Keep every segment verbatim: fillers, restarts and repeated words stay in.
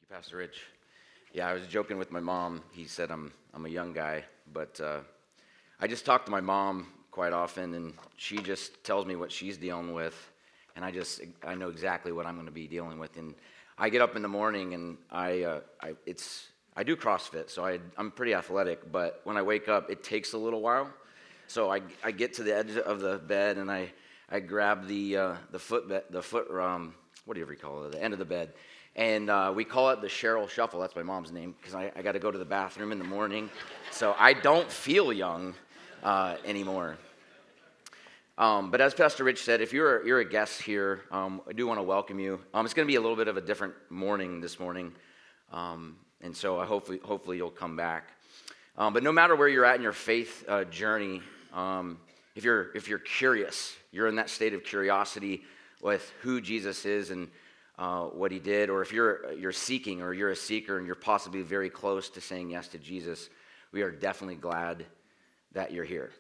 Pastor Rich. Yeah, I was joking with my mom. He said I'm I'm a young guy, but uh, I just talk to my mom quite often, and she just tells me what she's dealing with, and I just I know exactly what I'm going to be dealing with. And I get up in the morning, and I uh, I it's I do CrossFit, so I I'm pretty athletic. But when I wake up, it takes a little while. So I I get to the edge of the bed, and I I grab the uh, the foot be- the foot um what do you ever call it the end of the bed. And uh, we call it the Cheryl Shuffle. That's my mom's name because I, I got to go to the bathroom in the morning. So I don't feel young uh, anymore. Um, but as Pastor Rich said, if you're, you're a guest here, um, I do want to welcome you. Um, it's going to be a little bit of a different morning this morning. Um, and so I hopefully, hopefully you'll come back. Um, but no matter where you're at in your faith uh, journey, um, if you're if you're curious, you're in that state of curiosity with who Jesus is and Uh, what he did, or if you're you're seeking or you're a seeker and you're possibly very close to saying yes to Jesus, we are definitely glad that you're here.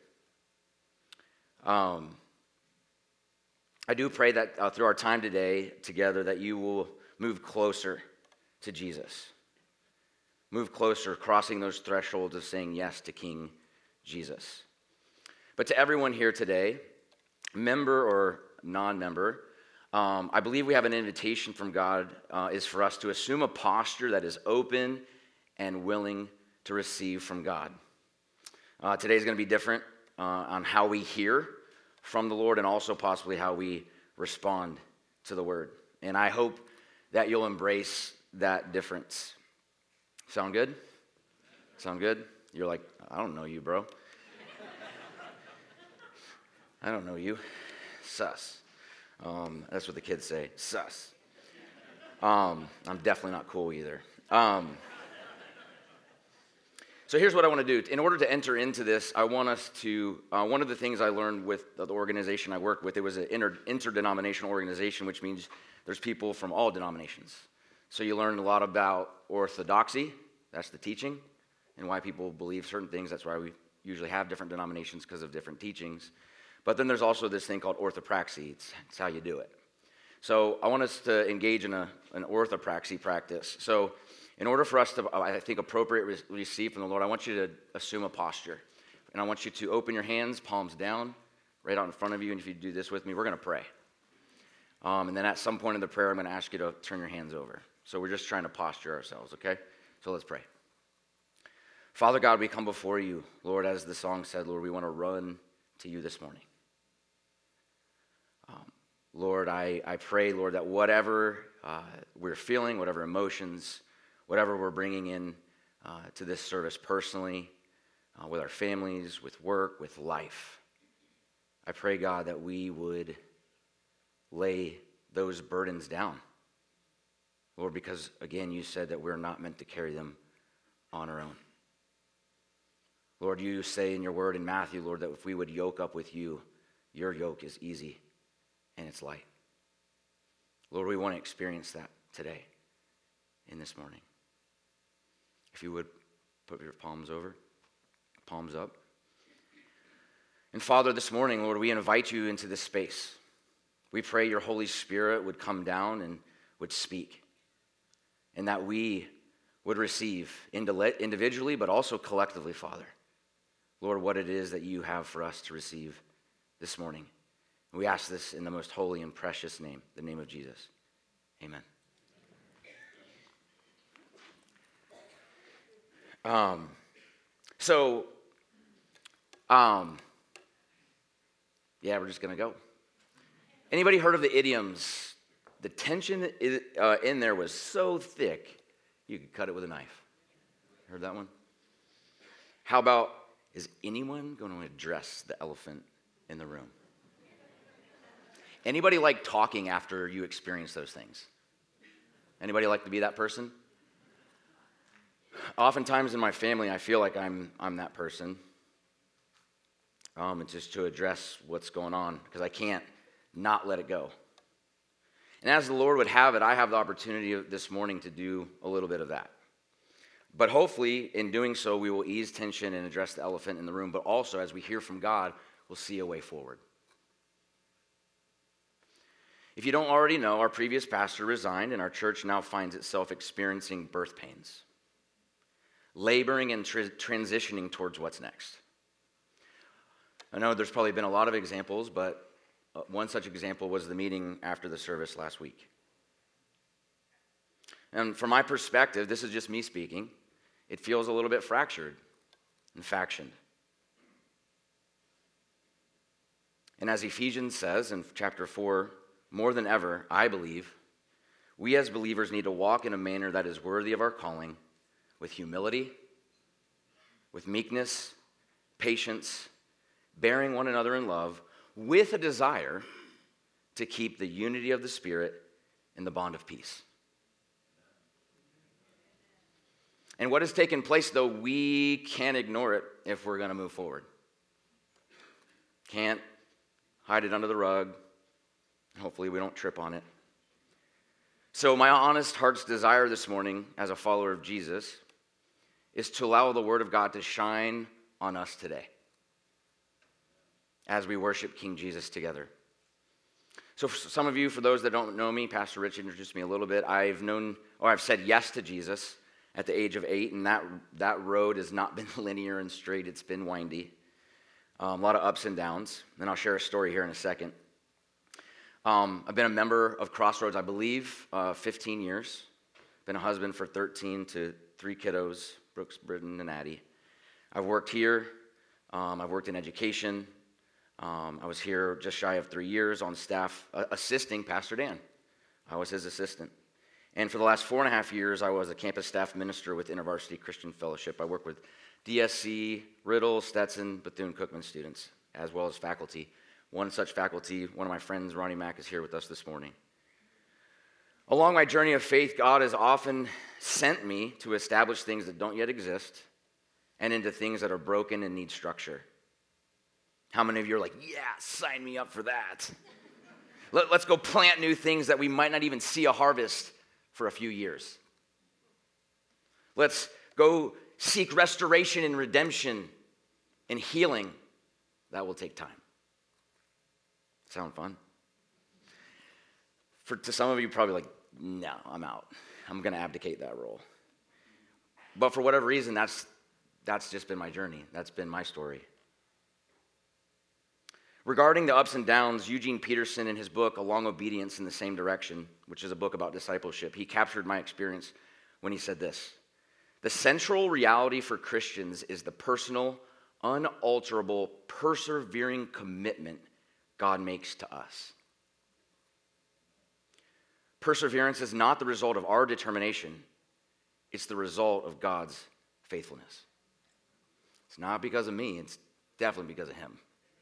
Um, I do pray that uh, through our time today together that you will move closer to Jesus. Move closer, crossing those thresholds of saying yes to King Jesus. But to everyone here today, member or non-member, Um, I believe we have an invitation from God uh, is for us to assume a posture that is open and willing to receive from God. Uh, today is going to be different uh, on how we hear from the Lord and also possibly how we respond to the Word. And I hope that you'll embrace that difference. Sound good? Sound good? You're like, I don't know you, bro. I don't know you. Sus. Um, that's what the kids say, sus. Um, I'm definitely not cool either. Um, so here's what I want to do. In order to enter into this, I want us to, uh, one of the things I learned with the organization I work with, it was an inter, interdenominational organization, which means there's people from all denominations. So you learn a lot about orthodoxy, that's the teaching, and why people believe certain things. That's why we usually have different denominations because of different teachings. But then there's also this thing called orthopraxy. It's, it's how you do it. So I want us to engage in a, an orthopraxy practice. So in order for us to, I think, appropriately receive from the Lord, I want you to assume a posture. And I want you to open your hands, palms down, right out in front of you. And if you do this with me, we're going to pray. Um, and then at some point in the prayer, I'm going to ask you to turn your hands over. So we're just trying to posture ourselves, okay? So let's pray. Father God, we come before you. Lord, as the song said, Lord, we want to run to you this morning. Um, Lord, I, I pray, Lord, that whatever uh, we're feeling, whatever emotions, whatever we're bringing in uh, to this service personally, uh, with our families, with work, with life, I pray, God, that we would lay those burdens down. Lord, because, again, you said that we're not meant to carry them on our own. Lord, you say in your word in Matthew, Lord, that if we would yoke up with you, your yoke is easy and it's light. Lord, we want to experience that today, in this morning. If you would put your palms over, palms up. And Father, this morning, Lord, we invite you into this space. We pray your Holy Spirit would come down and would speak, and that we would receive individually, but also collectively, Father, Lord, what it is that you have for us to receive this morning. We ask this in the most holy and precious name, the name of Jesus. Amen. Um, so, um, yeah, we're just going to go. Anybody heard of the idioms? The tension is, uh, in there was so thick, you could cut it with a knife. Heard that one? How about, is anyone going to address the elephant in the room? Anybody like talking after you experience those things? Anybody like to be that person? Oftentimes in my family, I feel like I'm I'm that person. Um, it's just to address what's going on because I can't not let it go. And as the Lord would have it, I have the opportunity this morning to do a little bit of that. But hopefully, in doing so, we will ease tension and address the elephant in the room. But also, as we hear from God, we'll see a way forward. If you don't already know, our previous pastor resigned, and our church now finds itself experiencing birth pains, laboring and tra- transitioning towards what's next. I know there's probably been a lot of examples, but one such example was the meeting after the service last week. And from my perspective, this is just me speaking, it feels a little bit fractured and factioned. And as Ephesians says in chapter four, more than ever, I believe, we as believers need to walk in a manner that is worthy of our calling, with humility, with meekness, patience, bearing one another in love, with a desire to keep the unity of the Spirit in the bond of peace. And what has taken place, though, we can't ignore it if we're going to move forward. Can't hide it under the rug. Hopefully we don't trip on it. So my honest heart's desire this morning as a follower of Jesus is to allow the Word of God to shine on us today as we worship King Jesus together. So for some of you, for those that don't know me, Pastor Rich introduced me a little bit. I've known, or I've said yes to Jesus at the age of eight, and that, that road has not been linear and straight. It's been windy. Um, a lot of ups and downs. And I'll share a story here in a second. Um, I've been a member of Crossroads, I believe, uh, fifteen years. Been a husband for thirteen to three kiddos, Brooks, Britton, and Addie. I've worked here. Um, I've worked in education. Um, I was here just shy of three years on staff uh, assisting Pastor Dan. I was his assistant. And for the last four and a half years, I was a campus staff minister with InterVarsity Christian Fellowship. I work with D S C, Riddle, Stetson, Bethune-Cookman students, as well as faculty. One such faculty, one of my friends, Ronnie Mack, is here with us this morning. Along my journey of faith, God has often sent me to establish things that don't yet exist and into things that are broken and need structure. How many of you are like, yeah, sign me up for that? Let, let's go plant new things that we might not even see a harvest for a few years. Let's go seek restoration and redemption and healing. That will take time. Sound fun? For to some of you, probably like, no, I'm out. I'm going to abdicate that role. But for whatever reason, that's that's just been my journey. That's been my story. Regarding the ups and downs, Eugene Peterson, in his book, A Long Obedience in the Same Direction, which is a book about discipleship, he captured my experience when he said this: the central reality for Christians is the personal, unalterable, persevering commitment God makes to us. Perseverance is not the result of our determination. It's the result of God's faithfulness. It's not because of me. It's definitely because of him.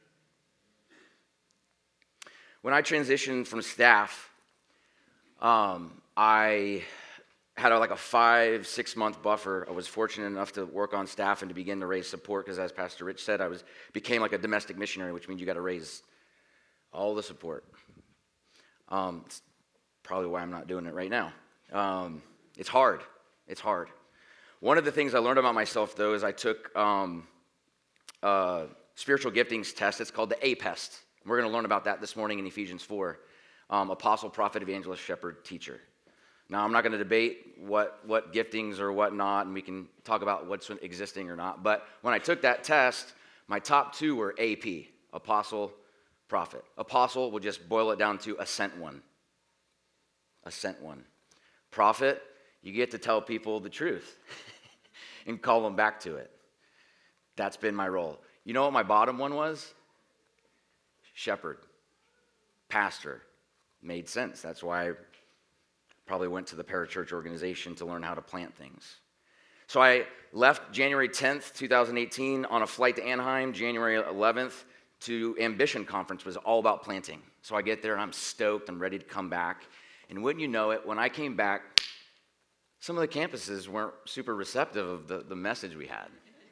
When I transitioned from staff, um, I had a, like a five, six month buffer. I was fortunate enough to work on staff and to begin to raise support because, as Pastor Rich said, I was became like a domestic missionary, which means you got to raise all the support. Um, it's probably why I'm not doing it right now. Um, it's hard. It's hard. One of the things I learned about myself, though, is I took um, a spiritual giftings test. It's called the A P E S T. We're going to learn about that this morning in Ephesians four. Um, apostle, prophet, evangelist, shepherd, teacher. Now, I'm not going to debate what, what giftings or what not, and we can talk about what's existing or not. But when I took that test, my top two were A P, apostle, prophet. Apostle, we'll just boil it down to a sent one. A sent one. Prophet, you get to tell people the truth and call them back to it. That's been my role. You know what my bottom one was? Shepherd. Pastor. Made sense. That's why I probably went to the parachurch organization to learn how to plant things. So I left January tenth, twenty eighteen on a flight to Anaheim. January eleventh to Ambition Conference was all about planting. So I get there and I'm stoked. I'm ready to come back. And wouldn't you know it, when I came back, some of the campuses weren't super receptive of the, the message we had.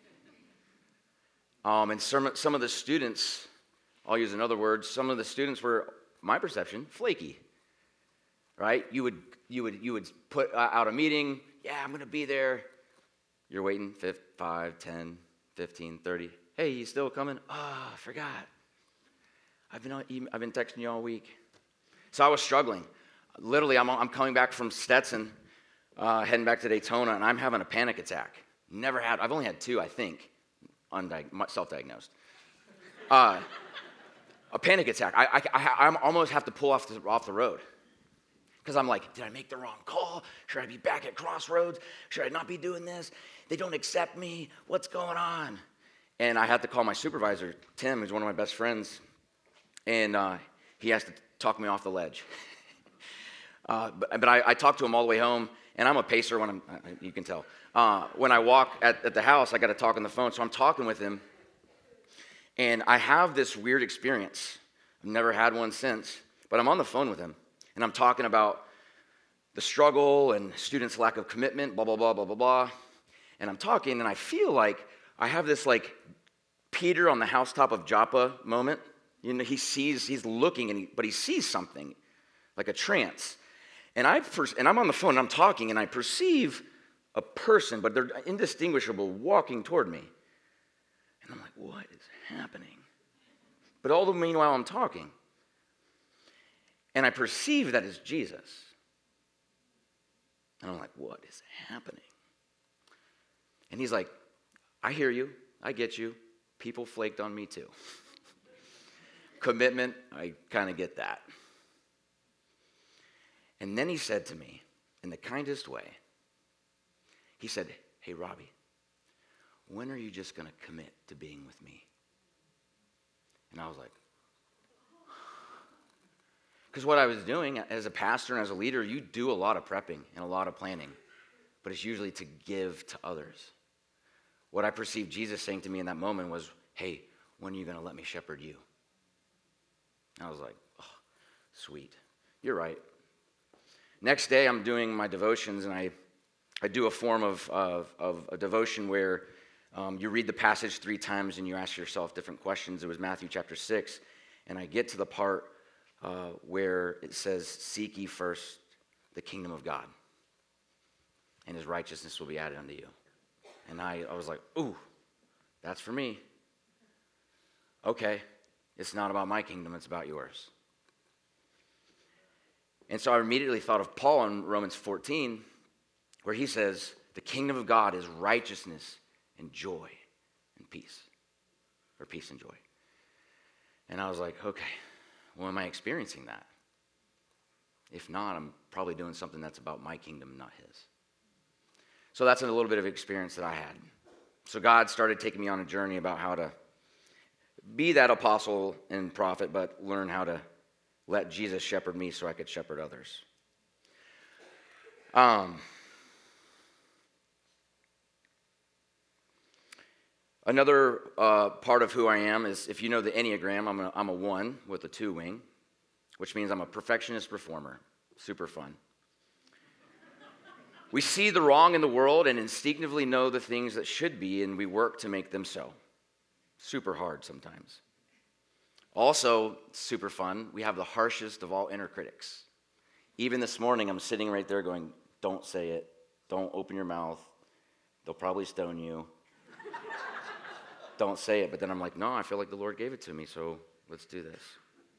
Um, and some, some of the students, I'll use another word, some of the students were, my perception, flaky. Right? You would you would you would put out a meeting, yeah, I'm going to be there. You're waiting five, ten, fifteen, thirty. Hey, you still coming? Oh, I forgot. I've been I've been texting you all week. So I was struggling. Literally, I'm, I'm coming back from Stetson, uh, heading back to Daytona, and I'm having a panic attack. Never had, I've only had two, I think, undiag- self-diagnosed. Uh, a panic attack. I, I, I, I almost have to pull off the, off the road. Because I'm like, did I make the wrong call? Should I be back at Crossroads? Should I not be doing this? They don't accept me. What's going on? And I had to call my supervisor, Tim, who's one of my best friends, and uh, he has to talk me off the ledge. uh, but but I, I talked to him all the way home, and I'm a pacer when I'm, you can tell. Uh, when I walk at, at the house, I got to talk on the phone, so I'm talking with him, and I have this weird experience. I've never had one since, but I'm on the phone with him, and I'm talking about the struggle and students' lack of commitment, blah, blah, blah, blah, blah, blah. And I'm talking, and I feel like I have this, like, Peter on the housetop of Joppa moment. You know, he sees, he's looking, and he, but he sees something, like a trance. And, I, and I'm on the phone, and I'm talking, and I perceive a person, but they're indistinguishable, walking toward me. And I'm like, what is happening? But all the meanwhile, I'm talking. And I perceive that it's Jesus. And I'm like, what is happening? And he's like, I hear you. I get you. People flaked on me too. Commitment, I kind of get that. And then he said to me, in the kindest way, he said, hey, Robbie, when are you just going to commit to being with me? And I was like, because what I was doing as a pastor and as a leader, you do a lot of prepping and a lot of planning, but it's usually to give to others. What I perceived Jesus saying to me in that moment was, hey, when are you going to let me shepherd you? I was like, oh, sweet. You're right. Next day, I'm doing my devotions, and I, I do a form of, of, of a devotion where um, you read the passage three times and you ask yourself different questions. It was Matthew chapter six, and I get to the part Uh, where it says, seek ye first the kingdom of God, and his righteousness will be added unto you. And I, I was like, ooh, that's for me. Okay, it's not about my kingdom, it's about yours. And so I immediately thought of Paul in Romans fourteen, where he says, the kingdom of God is righteousness and joy and peace, or peace and joy. And I was like, okay, well, am I experiencing that? If not, I'm probably doing something that's about my kingdom, not his. So that's a little bit of experience that I had. So God started taking me on a journey about how to be that apostle and prophet, but learn how to let Jesus shepherd me so I could shepherd others. Um, another uh, part of who I am is, if you know the Enneagram, I'm a, I'm a one with a two wing, which means I'm a perfectionist reformer. Super fun. We see the wrong in the world and instinctively know the things that should be, and we work to make them so. Super hard sometimes. Also, super fun, we have the harshest of all inner critics. Even this morning, I'm sitting right there going, don't say it. Don't open your mouth. They'll probably stone you. Don't say it. But then I'm like, no, I feel like the Lord gave it to me, so let's do this.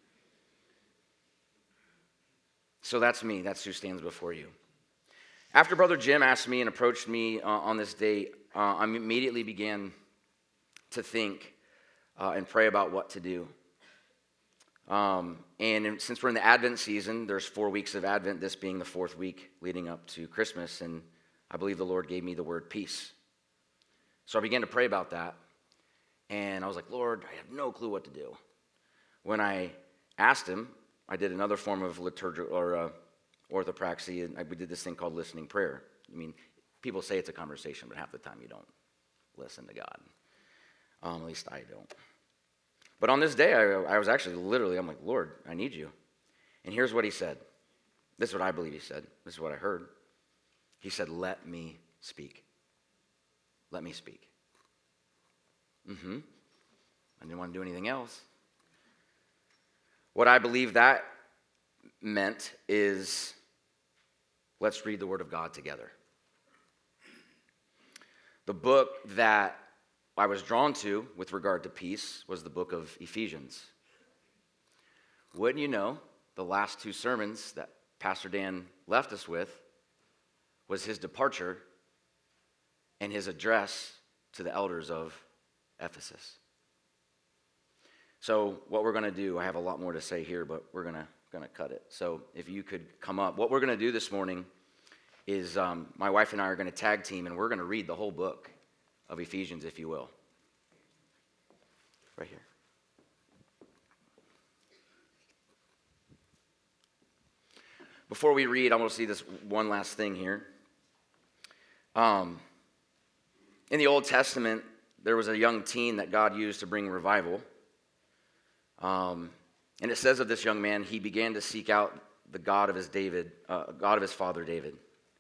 So that's me. That's who stands before you. After Brother Jim asked me and approached me uh, on this date, uh, I immediately began to think uh, and pray about what to do. Um, and in, since we're in the Advent season, there's four weeks of Advent, this being the fourth week leading up to Christmas, and I believe the Lord gave me the word peace. So I began to pray about that, and I was like, Lord, I have no clue what to do. When I asked him, I did another form of liturgical or uh, orthopraxy, and I, we did this thing called listening prayer. I mean, people say it's a conversation, but half the time you don't listen to God. Um, at least I don't. But on this day, I, I was actually literally, I'm like, Lord, I need you. And here's what he said. This is what I believe he said. This is what I heard. He said, let me speak. Let me speak. Mm-hmm. I didn't want to do anything else. What I believe that meant is, let's read the Word of God together. The book that I was drawn to with regard to peace was the book of Ephesians. Wouldn't you know, the last two sermons that Pastor Dan left us with was his departure and his address to the elders of Ephesus. So what we're going to do, I have a lot more to say here, but we're going to going to cut it. So if you could come up. What we're going to do this morning is um, my wife and I are going to tag team, and we're going to read the whole book of Ephesians, if you will. Right here. Before we read, I want to see this one last thing here. Um, in the Old Testament, there was a young teen that God used to bring revival. Um, and it says of this young man, he began to seek out the God of his David, uh, God of his father David.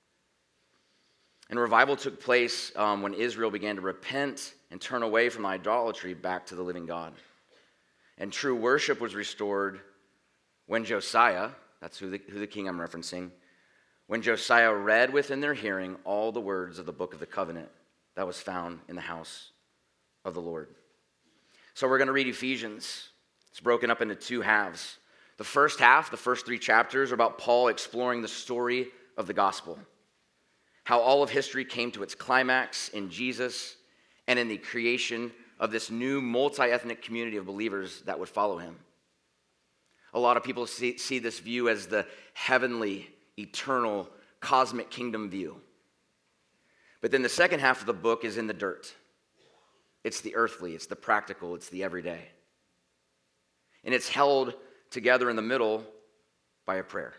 And revival took place um, when Israel began to repent and turn away from idolatry back to the living God. And true worship was restored when Josiah, that's who the, who the king I'm referencing, when Josiah read within their hearing all the words of the book of the covenant that was found in the house of the Lord. So we're going to read Ephesians. It's broken up into two halves. The first half, the first three chapters, are about Paul exploring the story of the gospel, how all of history came to its climax in Jesus and in the creation of this new multi-ethnic community of believers that would follow him. A lot of people see, see this view as the heavenly, eternal, cosmic kingdom view. But then the second half of the book is in the dirt. It's the earthly, it's the practical, it's the everyday. And it's held together in the middle by a prayer.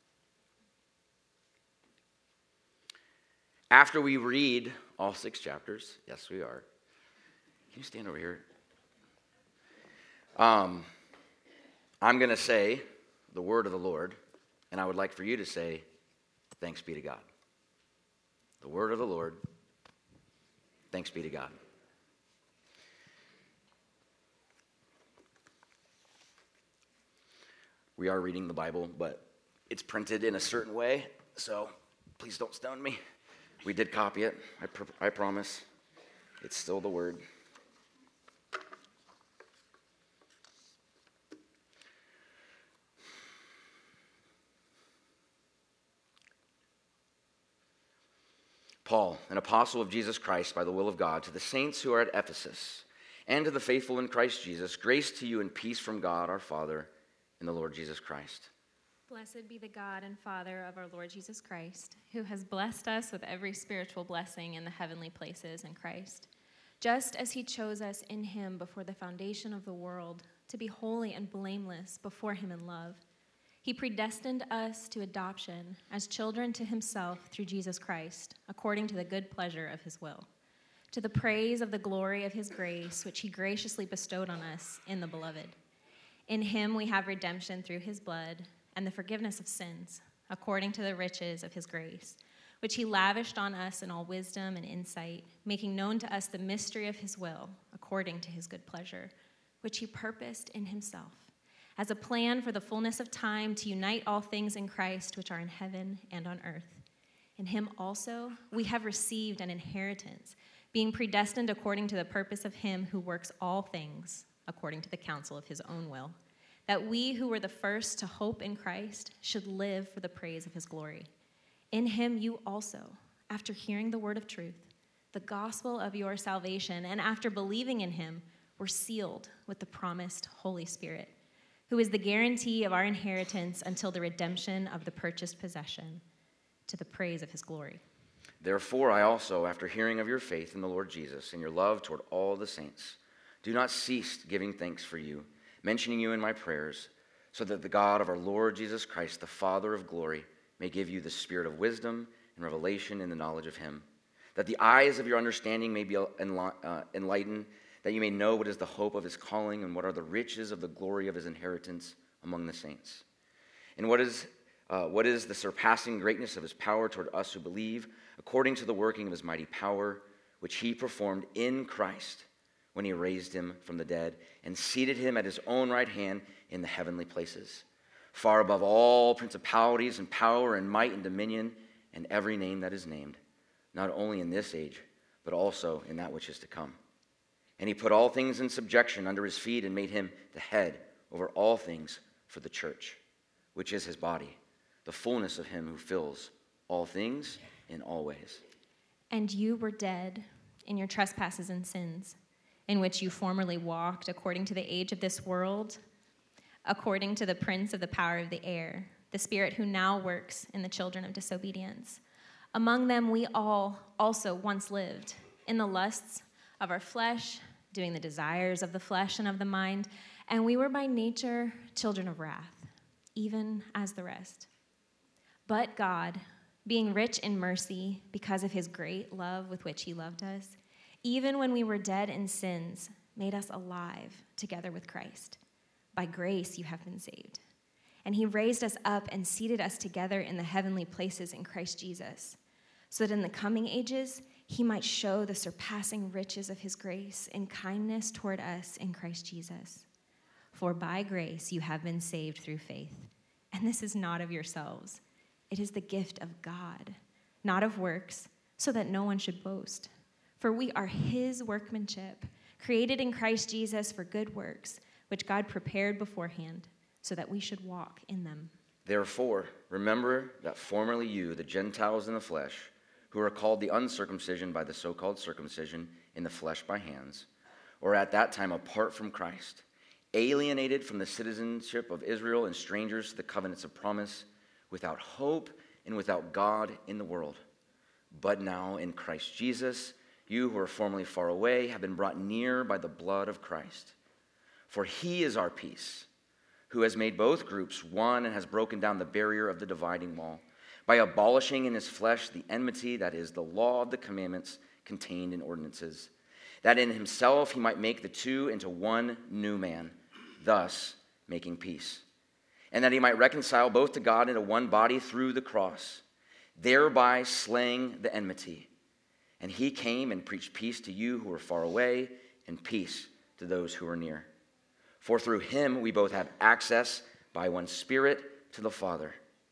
After we read all six chapters, yes, we are. Can you stand over here? Um, I'm going to say the word of the Lord, and I would like for you to say, thanks be to God. The word of the Lord, thanks be to God. We are reading the Bible, but it's printed in a certain way, so please don't stone me. We did copy it, I, pr- I promise. It's still the word. Paul, an apostle of Jesus Christ by the will of God, to the saints who are at Ephesus, and to the faithful in Christ Jesus, grace to you and peace from God our Father and the Lord Jesus Christ. Blessed be the God and Father of our Lord Jesus Christ, who has blessed us with every spiritual blessing in the heavenly places in Christ, just as he chose us in him before the foundation of the world to be holy and blameless before him in love. He predestined us to adoption as children to himself through Jesus Christ, according to the good pleasure of his will, to the praise of the glory of his grace, which he graciously bestowed on us in the Beloved. In him we have redemption through his blood and the forgiveness of sins, according to the riches of his grace, which he lavished on us in all wisdom and insight, making known to us the mystery of his will, according to his good pleasure, which he purposed in himself, as a plan for the fullness of time to unite all things in Christ which are in heaven and on earth. In him also we have received an inheritance, being predestined according to the purpose of him who works all things according to the counsel of his own will, that we who were the first to hope in Christ should live for the praise of his glory. In him you also, after hearing the word of truth, the gospel of your salvation, and after believing in him, were sealed with the promised Holy Spirit, who is the guarantee of our inheritance until the redemption of the purchased possession, to the praise of his glory. Therefore, I also, after hearing of your faith in the Lord Jesus and your love toward all the saints, do not cease giving thanks for you, mentioning you in my prayers, so that the God of our Lord Jesus Christ, the Father of glory, may give you the spirit of wisdom and revelation in the knowledge of him, that the eyes of your understanding may be enlightened, that you may know what is the hope of his calling and what are the riches of the glory of his inheritance among the saints, and what is uh, what is the surpassing greatness of his power toward us who believe, according to the working of his mighty power, which he performed in Christ when he raised him from the dead and seated him at his own right hand in the heavenly places, far above all principalities and power and might and dominion and every name that is named, not only in this age, but also in that which is to come. And he put all things in subjection under his feet and made him the head over all things for the church, which is his body, the fullness of him who fills all things in all ways. And you were dead in your trespasses and sins, in which you formerly walked according to the age of this world, according to the prince of the power of the air, the spirit who now works in the children of disobedience. Among them we all also once lived in the lusts of our flesh, doing the desires of the flesh and of the mind, and we were by nature children of wrath, even as the rest. But God, being rich in mercy because of his great love with which he loved us, even when we were dead in sins, made us alive together with Christ. By grace you have been saved. And he raised us up and seated us together in the heavenly places in Christ Jesus, so that in the coming ages he might show the surpassing riches of his grace and kindness toward us in Christ Jesus. For by grace you have been saved through faith, and this is not of yourselves. It is the gift of God, not of works, so that no one should boast. For we are his workmanship, created in Christ Jesus for good works, which God prepared beforehand, so that we should walk in them. Therefore, remember that formerly you, the Gentiles in the flesh, who are called the uncircumcision by the so-called circumcision in the flesh by hands, or at that time apart from Christ, alienated from the citizenship of Israel and strangers to the covenants of promise, without hope and without God in the world. But now in Christ Jesus, you who were formerly far away have been brought near by the blood of Christ. For he is our peace, who has made both groups one and has broken down the barrier of the dividing wall, by abolishing in his flesh the enmity, that is, the law of the commandments contained in ordinances, that in himself he might make the two into one new man, thus making peace, and that he might reconcile both to God into one body through the cross, thereby slaying the enmity. And he came and preached peace to you who were far away, and peace to those who are near. For through him we both have access by one Spirit to the Father.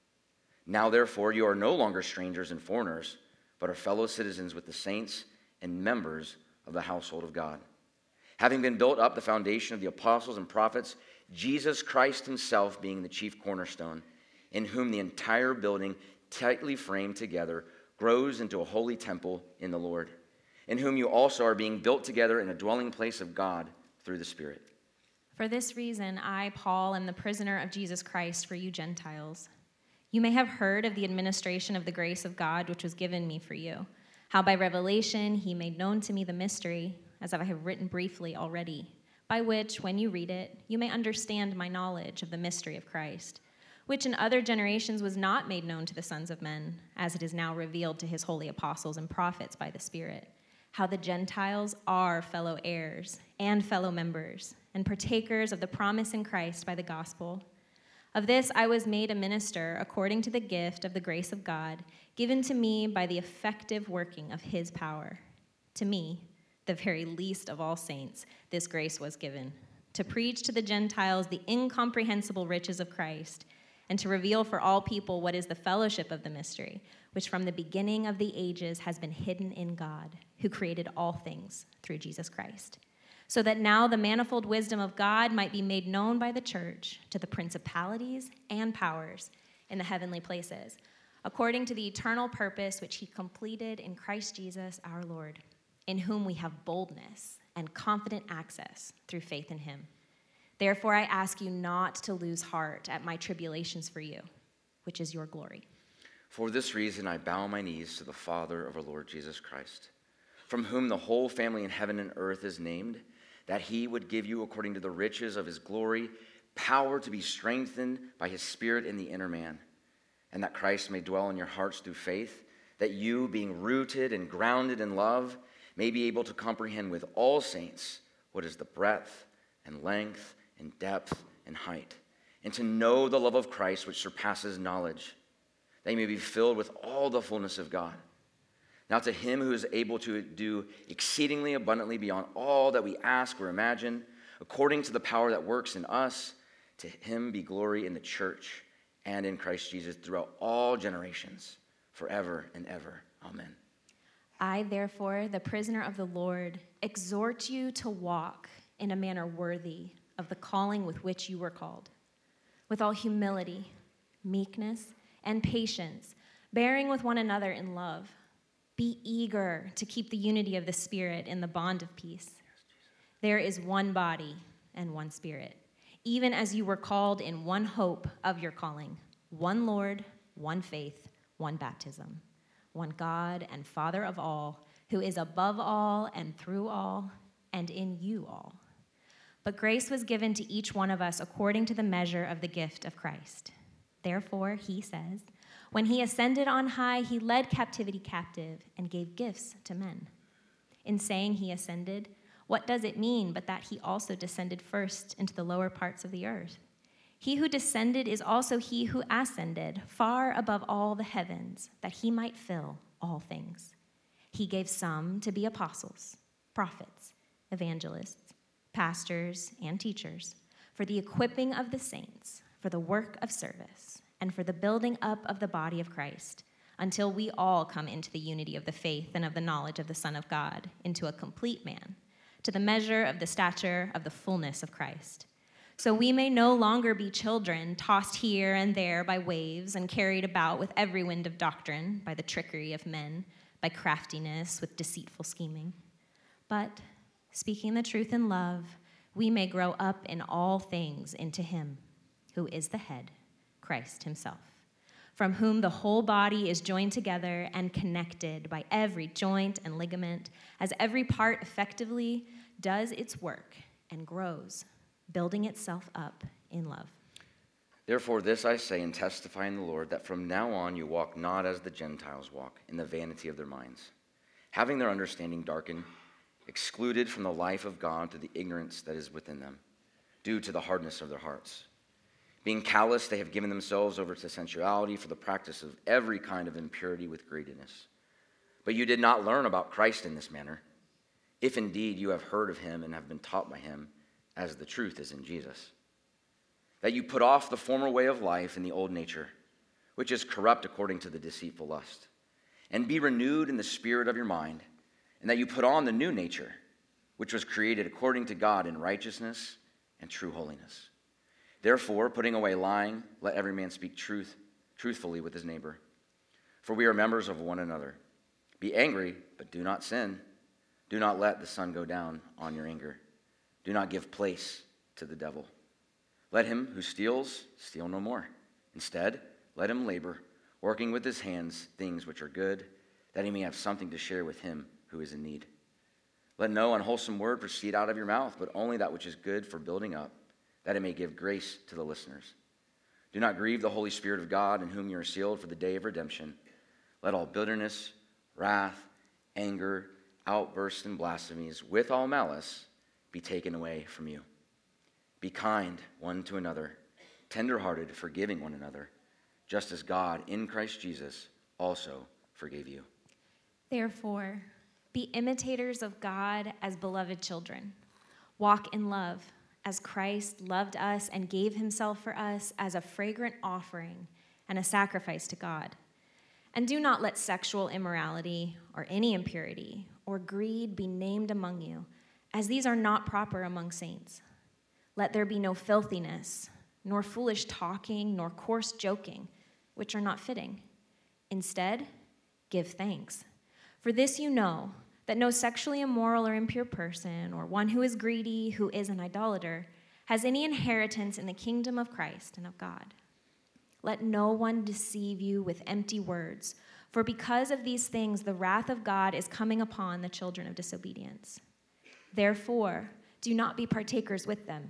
Now therefore you are no longer strangers and foreigners, but are fellow citizens with the saints and members of the household of God, having been built up the foundation of the apostles and prophets, Jesus Christ himself being the chief cornerstone, in whom the entire building, tightly framed together, grows into a holy temple in the Lord, in whom you also are being built together in a dwelling place of God through the Spirit. For this reason, I, Paul, am the prisoner of Jesus Christ for you Gentiles. You may have heard of the administration of the grace of God which was given me for you, how by revelation he made known to me the mystery, as I have written briefly already, by which, when you read it, you may understand my knowledge of the mystery of Christ, which in other generations was not made known to the sons of men, as it is now revealed to his holy apostles and prophets by the Spirit, how the Gentiles are fellow heirs and fellow members, and partakers of the promise in Christ by the gospel. Of this I was made a minister according to the gift of the grace of God, given to me by the effective working of his power. To me, the very least of all saints, this grace was given, to preach to the Gentiles the incomprehensible riches of Christ, and to reveal for all people what is the fellowship of the mystery, which from the beginning of the ages has been hidden in God, who created all things through Jesus Christ, so that now the manifold wisdom of God might be made known by the church to the principalities and powers in the heavenly places, according to the eternal purpose which he completed in Christ Jesus our Lord, in whom we have boldness and confident access through faith in him. Therefore I ask you not to lose heart at my tribulations for you, which is your glory. For this reason I bow my knees to the Father of our Lord Jesus Christ, from whom the whole family in heaven and earth is named, that he would give you, according to the riches of his glory, power to be strengthened by his Spirit in the inner man, and that Christ may dwell in your hearts through faith, that you, being rooted and grounded in love, may be able to comprehend with all saints what is the breadth and length and depth and height, and to know the love of Christ which surpasses knowledge, that you may be filled with all the fullness of God. Now to him who is able to do exceedingly abundantly beyond all that we ask or imagine, according to the power that works in us, to him be glory in the church and in Christ Jesus throughout all generations, forever and ever. Amen. I, therefore, the prisoner of the Lord, exhort you to walk in a manner worthy of the calling with which you were called, with all humility meekness, and patience, bearing with one another in love. Be eager to keep the unity of the Spirit in the bond of peace. There is one body and one Spirit, even as you were called in one hope of your calling, one Lord, one faith, one baptism, one God and Father of all, who is above all and through all and in you all. But grace was given to each one of us according to the measure of the gift of Christ. Therefore, he says, when he ascended on high, he led captivity captive and gave gifts to men. In saying he ascended, what does it mean but that he also descended first into the lower parts of the earth? He who descended is also he who ascended far above all the heavens, that he might fill all things. He gave some to be apostles, prophets, evangelists, pastors, and teachers, for the equipping of the saints, for the work of service, and for the building up of the body of Christ, until we all come into the unity of the faith and of the knowledge of the Son of God, into a complete man, to the measure of the stature of the fullness of Christ. So we may no longer be children, tossed here and there by waves and carried about with every wind of doctrine, by the trickery of men, by craftiness with deceitful scheming. But, speaking the truth in love, we may grow up in all things into him, who is the head, Christ himself, from whom the whole body is joined together and connected by every joint and ligament, as every part effectively does its work and grows, building itself up in love. Therefore, this I say and testify in the Lord, that from now on you walk not as the Gentiles walk, in the vanity of their minds, having their understanding darkened, excluded from the life of God through the ignorance that is within them, due to the hardness of their hearts. Being callous, they have given themselves over to sensuality for the practice of every kind of impurity with greediness. But you did not learn about Christ in this manner, if indeed you have heard of him and have been taught by him, as the truth is in Jesus. That you put off the former way of life in the old nature, which is corrupt according to the deceitful lust, and be renewed in the spirit of your mind, and that you put on the new nature, which was created according to God in righteousness and true holiness. Therefore, putting away lying, let every man speak truth, truthfully with his neighbor. For we are members of one another. Be angry, but do not sin. Do not let the sun go down on your anger. Do not give place to the devil. Let him who steals steal no more. Instead, let him labor, working with his hands things which are good, that he may have something to share with him who is in need. Let no unwholesome word proceed out of your mouth, but only that which is good for building up, that it may give grace to the listeners. Do not grieve the Holy Spirit of God, in whom you are sealed for the day of redemption. Let all bitterness, wrath, anger, outbursts, and blasphemies, with all malice, be taken away from you. Be kind one to another, tender-hearted, forgiving one another, just as God in Christ Jesus also forgave you. Therefore, be imitators of God as beloved children. Walk in love, as Christ loved us and gave himself for us as a fragrant offering and a sacrifice to God. And do not let sexual immorality or any impurity or greed be named among you, as these are not proper among saints. Let there be no filthiness, nor foolish talking, nor coarse joking, which are not fitting. Instead, give thanks. For this you know, that no sexually immoral or impure person, or one who is greedy, who is an idolater, has any inheritance in the kingdom of Christ and of God. Let no one deceive you with empty words, for because of these things the wrath of God is coming upon the children of disobedience. Therefore, do not be partakers with them.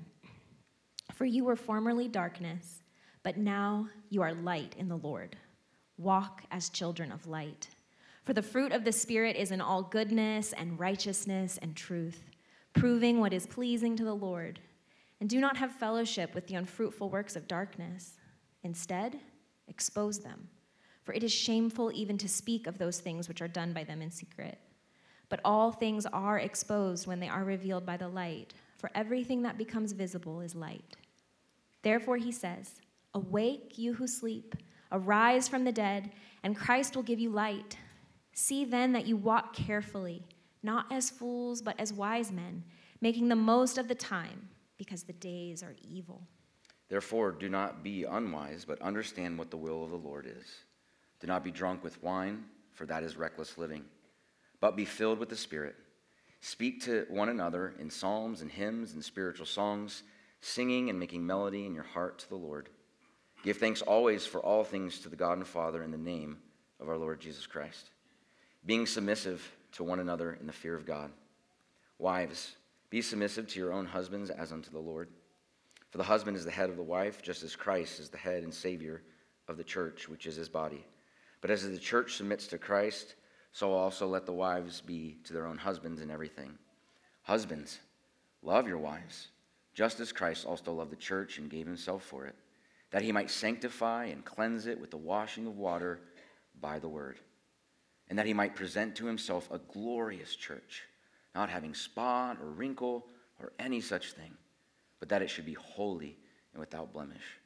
For you were formerly darkness, but now you are light in the Lord. Walk as children of light. For the fruit of the Spirit is in all goodness and righteousness and truth, proving what is pleasing to the Lord. And do not have fellowship with the unfruitful works of darkness. Instead, expose them. For it is shameful even to speak of those things which are done by them in secret. But all things are exposed when they are revealed by the light, for everything that becomes visible is light. Therefore he says, awake, you who sleep, arise from the dead, and Christ will give you light. See then that you walk carefully, not as fools, but as wise men, making the most of the time, because the days are evil. Therefore, do not be unwise, but understand what the will of the Lord is. Do not be drunk with wine, for that is reckless living, but be filled with the Spirit. Speak to one another in psalms and hymns and spiritual songs, singing and making melody in your heart to the Lord. Give thanks always for all things to the God and Father in the name of our Lord Jesus Christ, being submissive to one another in the fear of God. Wives, be submissive to your own husbands as unto the Lord. For the husband is the head of the wife, just as Christ is the head and Savior of the church, which is his body. But as the church submits to Christ, so also let the wives be to their own husbands in everything. Husbands, love your wives, just as Christ also loved the church and gave himself for it, that he might sanctify and cleanse it with the washing of water by the word, and that he might present to himself a glorious church, not having spot or wrinkle or any such thing, but that it should be holy and without blemish.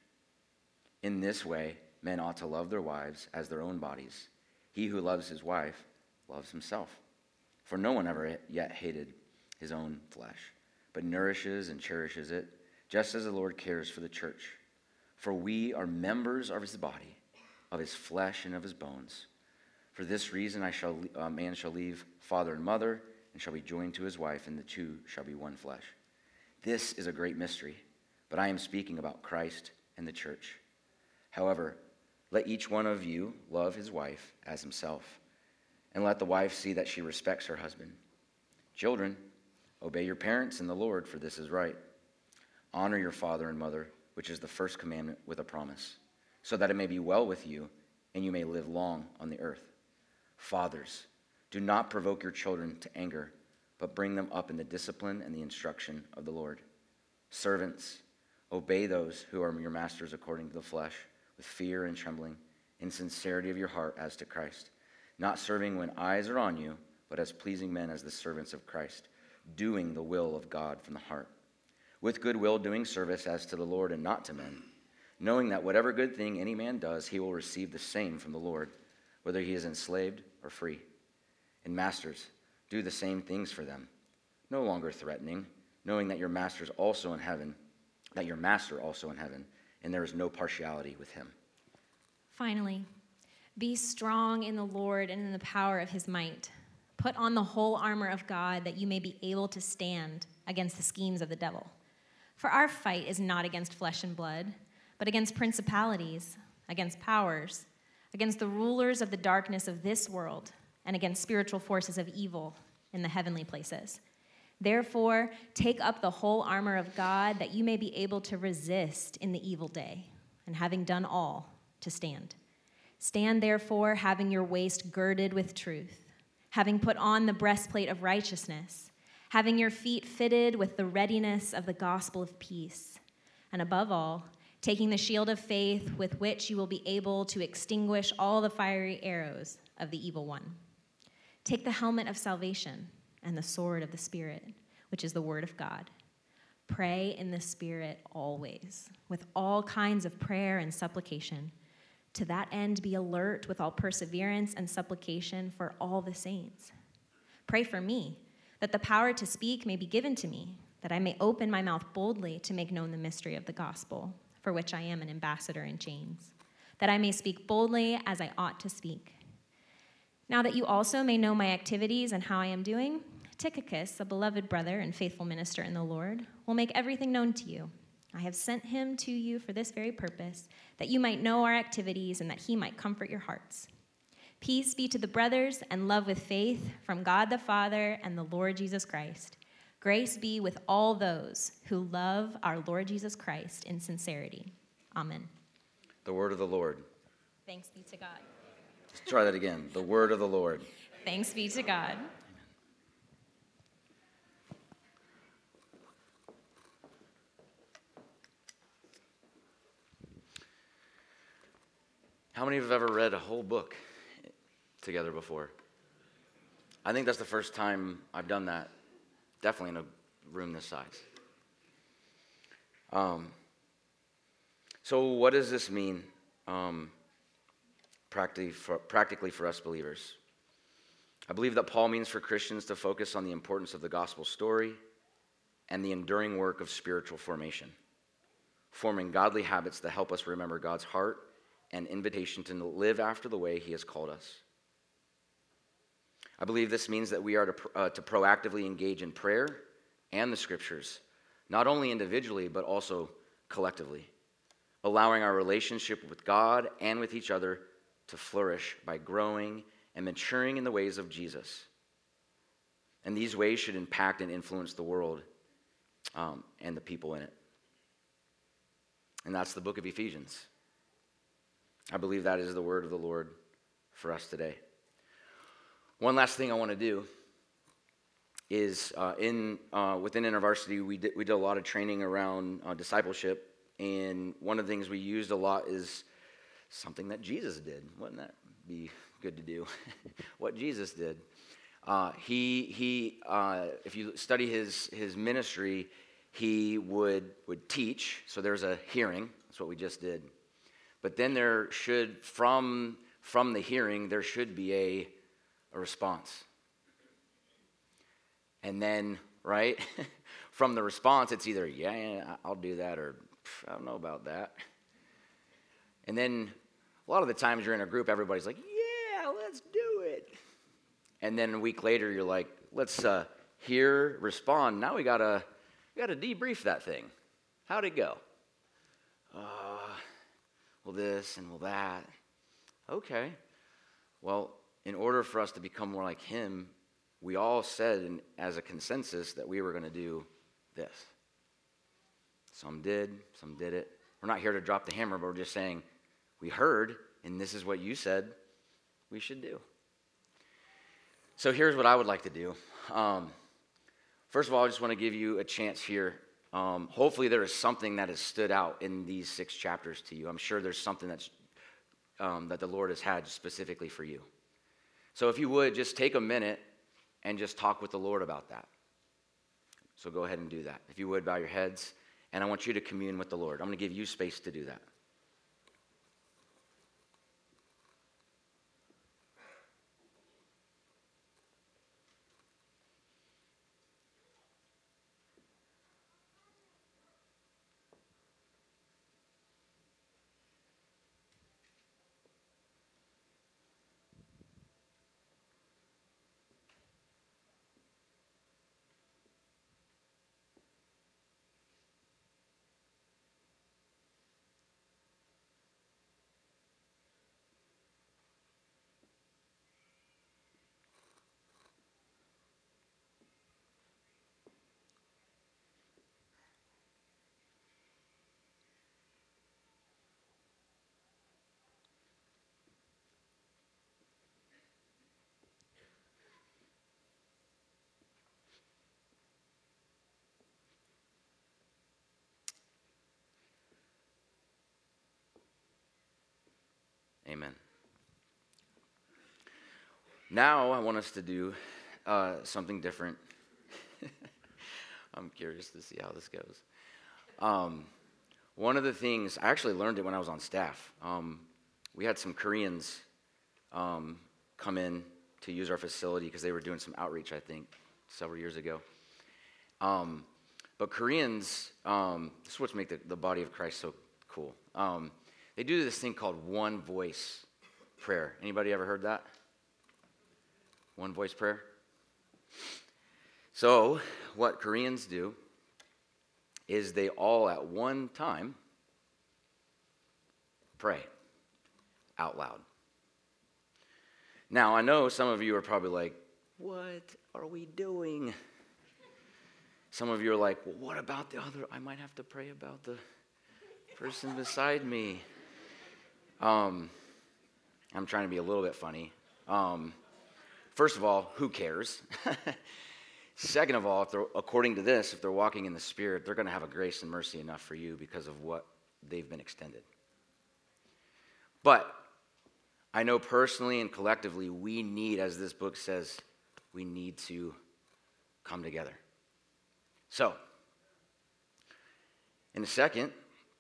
In this way, men ought to love their wives as their own bodies. He who loves his wife loves himself. For no one ever yet hated his own flesh, but nourishes and cherishes it, just as the Lord cares for the church. For we are members of his body, of his flesh and of his bones. For this reason I shall, a man shall leave father and mother, and shall be joined to his wife, and the two shall be one flesh. This is a great mystery, but I am speaking about Christ and the church. However, let each one of you love his wife as himself, and let the wife see that she respects her husband. Children, obey your parents in the Lord, for this is right. Honor your father and mother, which is the first commandment with a promise, so that it may be well with you, and you may live long on the earth. Fathers, do not provoke your children to anger, but bring them up in the discipline and the instruction of the Lord. Servants, obey those who are your masters according to the flesh, with fear and trembling, in sincerity of your heart as to Christ, not serving when eyes are on you, but as pleasing men as the servants of Christ, doing the will of God from the heart, with good will doing service as to the Lord and not to men, knowing that whatever good thing any man does, he will receive the same from the Lord, whether he is enslaved or free. And masters, do the same things for them, no longer threatening, knowing that your master's also in heaven, that your master also in heaven, and there is no partiality with him. Finally, be strong in the Lord and in the power of his might. Put on the whole armor of God, that you may be able to stand against the schemes of the devil. For our fight is not against flesh and blood, but against principalities, against powers, against the rulers of the darkness of this world, and against spiritual forces of evil in the heavenly places. Therefore, take up the whole armor of God, that you may be able to resist in the evil day, and having done all, to stand. Stand therefore, having your waist girded with truth, having put on the breastplate of righteousness, having your feet fitted with the readiness of the gospel of peace, and above all, taking the shield of faith, with which you will be able to extinguish all the fiery arrows of the evil one. Take the helmet of salvation and the sword of the Spirit, which is the word of God. Pray in the Spirit always, with all kinds of prayer and supplication. To that end, be alert with all perseverance and supplication for all the saints. Pray for me, that the power to speak may be given to me, that I may open my mouth boldly to make known the mystery of the gospel, for which I am an ambassador in chains, that I may speak boldly as I ought to speak. Now that you also may know my activities and how I am doing, Tychicus, a beloved brother and faithful minister in the Lord, will make everything known to you. I have sent him to you for this very purpose, that you might know our activities and that he might comfort your hearts. Peace be to the brothers and love with faith from God the Father and the Lord Jesus Christ. Grace be with all those who love our Lord Jesus Christ in sincerity. Amen. The word of the Lord. Thanks be to God. Let's try that again. The word of the Lord. Thanks be to God. How many have ever read a whole book together before? I think that's the first time I've done that, definitely in a room this size. Um, so what does this mean um, practically, for, practically for us believers? I believe that Paul means for Christians to focus on the importance of the gospel story and the enduring work of spiritual formation. forming godly habits that help us remember God's heart and invitation to live after the way he has called us. I believe this means that we are to, uh, to proactively engage in prayer and the scriptures, not only individually, but also collectively, allowing our relationship with God and with each other to flourish by growing and maturing in the ways of Jesus. And these ways should impact and influence the world um, and the people in it. And that's the book of Ephesians. I believe that is the word of the Lord for us today. One last thing I want to do is uh, in uh, within InterVarsity, we did, we did a lot of training around uh, discipleship, and one of the things we used a lot is something that Jesus did. Wouldn't that be good to do? What Jesus did. Uh, he he. Uh, if you study his his ministry, he would would teach. So there's a hearing. That's what we just did. But then there should from from the hearing there should be a a response. And then, right, from the response, it's either, yeah, yeah, I'll do that, or I don't know about that. And then a lot of the times you're in a group, everybody's like, yeah, let's do it. And then a week later, you're like, let's uh, hear, respond. Now we gotta, we gotta debrief that thing. How'd it go? Uh, well, this and well, that. Okay. Well, in order for us to become more like him, we all said in, as a consensus that we were going to do this. Some did, some did it. We're not here to drop the hammer, but we're just saying, we heard, and this is what you said we should do. So here's what I would like to do. Um, first of all, I just want to give you a chance here. Um, hopefully there is something that has stood out in these six chapters to you. I'm sure there's something that's um, that the Lord has had specifically for you. So if you would, just take a minute and just talk with the Lord about that. So go ahead and do that. If you would, bow your heads, and I want you to commune with the Lord. I'm going to give you space to do that. Amen. Now I want us to do uh, something different. I'm curious to see how this goes. Um, one of the things, I actually learned it when I was on staff. Um, we had some Koreans um, come in to use our facility because they were doing some outreach, I think, several years ago. Um, but Koreans, um, this is what's make the, the body of Christ so cool. Um, They do this thing called one voice prayer. Anybody ever heard that? One voice prayer? So, what Koreans do is they all at one time pray out loud. Now, I know some of you are probably like, what are we doing? Some of you are like, well, what about the other? I might have to pray about the person beside me. Um, I'm trying to be a little bit funny. Um, first of all, who cares? Second of all, if they're, according to this, if they're walking in the Spirit, they're going to have a grace and mercy enough for you because of what they've been extended. But I know personally and collectively, we need, as this book says, we need to come together. So, in a second,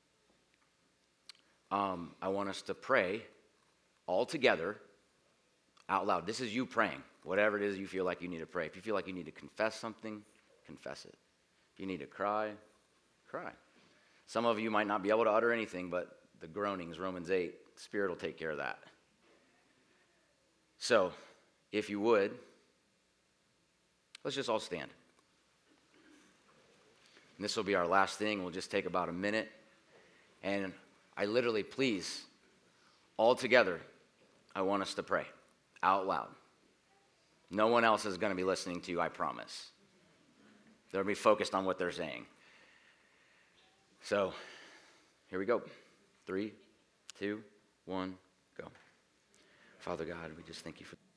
Um, I want us to pray all together out loud. This is you praying, whatever it is you feel like you need to pray. If you feel like you need to confess something, confess it. If you need to cry, cry. Some of you might not be able to utter anything, but the groanings, Romans eight, Spirit will take care of that. So, if you would, let's just all stand. And this will be our last thing. We'll just take about a minute. And I literally, please, all together, I want us to pray out loud. No one else is going to be listening to you, I promise. They'll be focused on what they're saying. So, here we go. Three, two, one, go. Father God, we just thank you for...